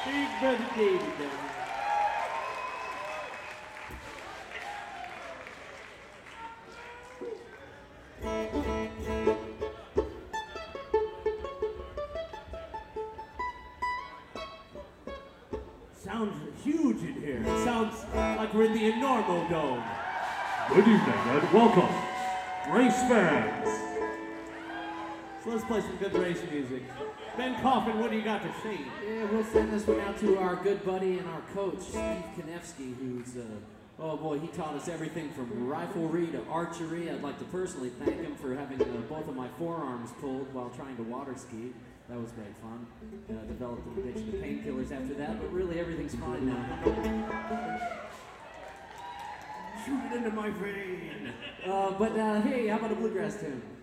Big Brother David, baby. Sounds huge in here. It sounds like we're in the Enormo Dome. Good evening and welcome, race fans. So let's play some good race music. Ben Coffin, what do you got to say? Yeah, we'll send this one out to our good buddy and our coach, Steve Konevsky, who's, oh boy, he taught us everything from riflery to archery. I'd like to personally thank him for having both of my forearms pulled while trying to water ski. That was great fun. Developed an addiction to painkillers after that, but really everything's fine now. Shoot it into my vein! But hey, how about a bluegrass tune?